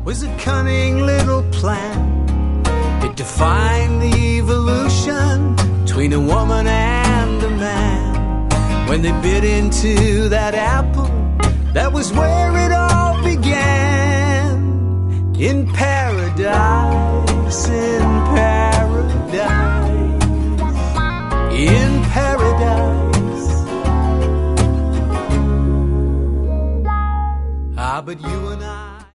was a cunning little plan. It defined the evolution between a woman and a man. When they bit into that apple, that was where it all began. In paradise, in paradise, in paradise. Ah, but you and I